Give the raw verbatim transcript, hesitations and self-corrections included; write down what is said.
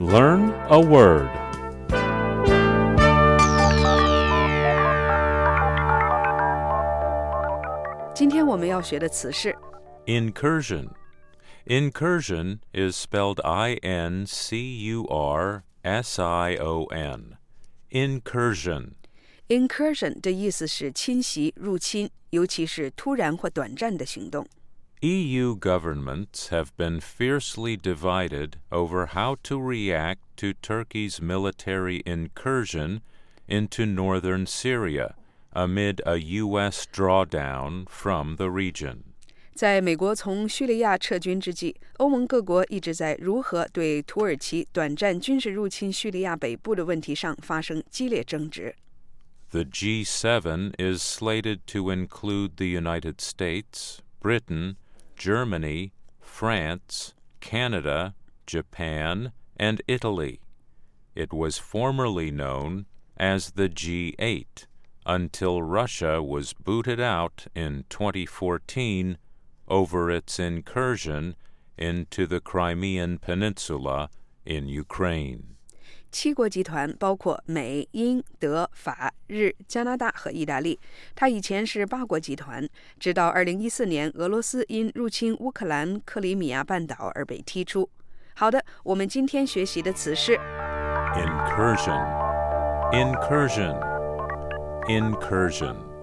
Learn a word. Today 今天我们要学的词是 Incursion. Incursion is spelled I N C U R S I O N. Incursion. incursion 的意思是侵袭、入侵，尤其是突然或短暂的行动。 E U governments have been fiercely divided over how to react to Turkey's military incursion into northern Syria amid a U S drawdown from the region. 在美国从叙利亚撤军之际，欧盟各国一直在如何对土耳其短暂军事入侵叙利亚北部的问题上发生激烈争执。 The G seven is slated to include the United States, Britain, Germany, France, Canada, Japan, and Italy. It was formerly known as the G eight until Russia was booted out in twenty fourteen over its incursion into the Crimean Peninsula in Ukraine. 七国集团包括美、英、德、法、日、加拿大和意大利。它以前是八国集团，直到二零一四年俄罗斯因入侵乌克兰克里米亚半岛而被踢出。好的，我们今天学习的词是 Incursion. Incursion. Incursion.